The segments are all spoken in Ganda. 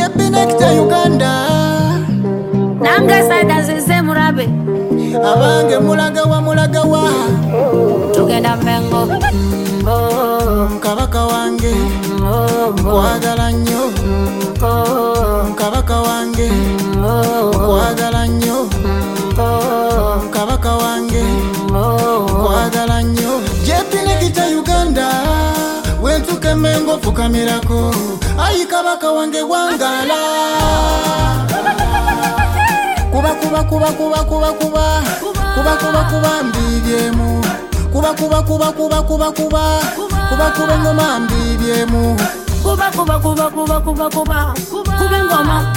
JP Nectar Uganda. Nange saida zize murabe. Abange mulagawa. Tugenda Mengo. Kabaka wange. Kwagala nnyo. Kabaka wange. Kwagala nnyo. Kabaka wange. Kwagala nnyo. JP Nectar Uganda. Wentuke Mengo fukamirako. Ayi kabaka wange wangala. Kuba mbibyemu. Kuba ngoma mbibyemu. Kuba ngoma.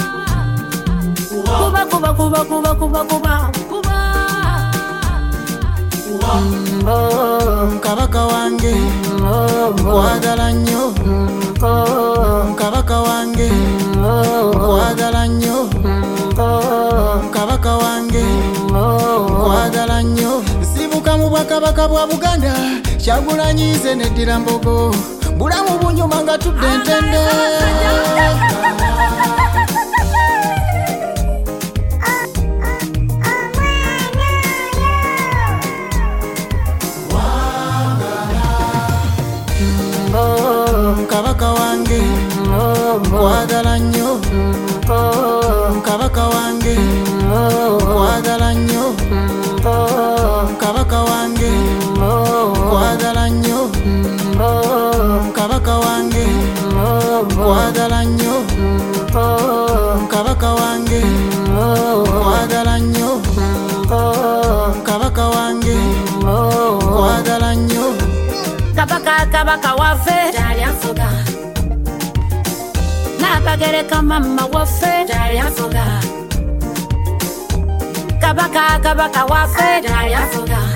Kabaka wange. Kwagala nnyo. Kabaka wange. Kwagala nnyo. Kabaka wange. Kwagala nnyo. Sibuka mu Bwakabaka bwa Buganda. Kyagulanyi nze neddira Mbogo. Bulamu bunyuma nga tudde ntende. Kabaka wange. Kwagala nnyo. Kabaka wange. Kwagala nnyo. Kabaka wange. Kwagala nnyo. Kabaka wange. Kwagala nnyo. Kabaka wange. Kwagala nnyo. Kabaka wange. Kwagala nnyo. Kabaka waffe tali afuga. Nabagereka mama waffe tali afuga. Kabaka waffe tali afuga.